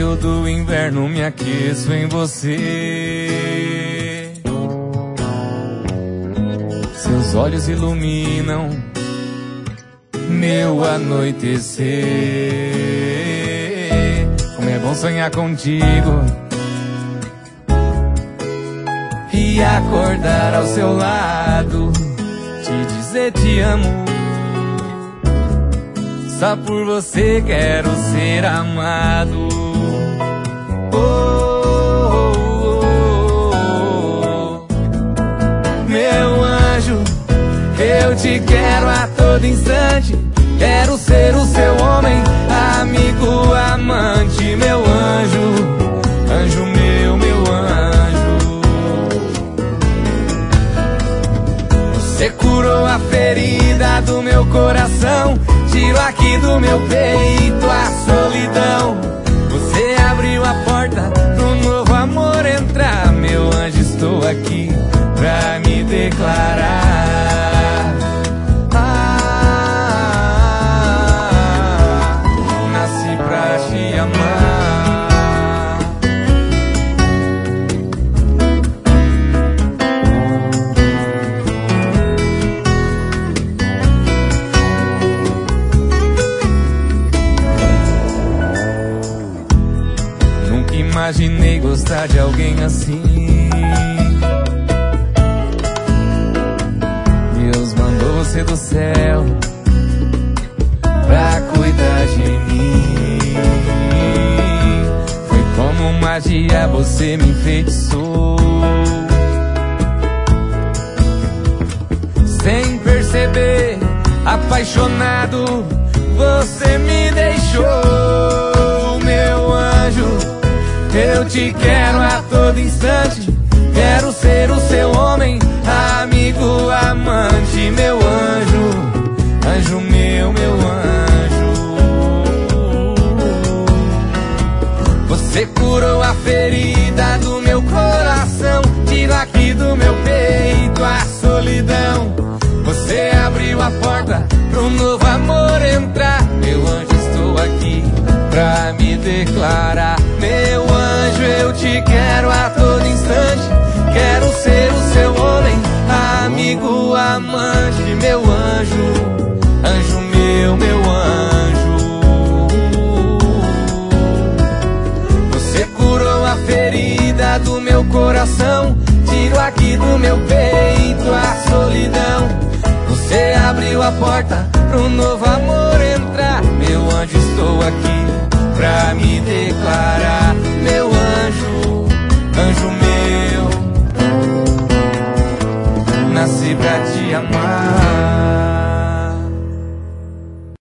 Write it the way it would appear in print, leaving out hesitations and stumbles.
frio do inverno me aqueço em você. Seus olhos iluminam meu anoitecer. Como é bom sonhar contigo e acordar ao seu lado, te dizer te amo. Só por você quero ser amado. Oh, oh, oh, oh. Meu anjo, eu te quero a todo instante. Quero ser o seu homem, amigo, amante. Meu anjo, anjo meu, meu anjo. Você curou a ferida do meu coração, tirou aqui do meu peito a solidão. Você abriu a porta pro novo amor entrar. Meu anjo, estou aqui pra me declarar. Nasci pra te amar. Nunca imaginei gostar de alguém assim. Deus mandou você do céu pra cuidar de mim. Foi como magia, você me enfeitiçou. Sem perceber, apaixonado, você me deixou. Meu anjo, eu te quero a todo instante. Quero ser o seu homem, amigo, amante. Meu anjo, anjo meu, meu anjo. Você curou a ferida do meu coração, tirou aqui do meu peito a solidão. Você abriu a porta pro novo amor entrar. Meu anjo, estou aqui pra me declarar. Meu anjo, eu te quero a todo instante. Quero ser o seu homem, amigo, amante. Meu anjo, anjo meu, meu anjo. Você curou a ferida do meu coração, tirou aqui do meu peito a solidão. Você abriu a porta pro novo amor entrar. Meu anjo, estou aqui pra me declarar. Meu anjo, anjo meu, nasci pra te amar.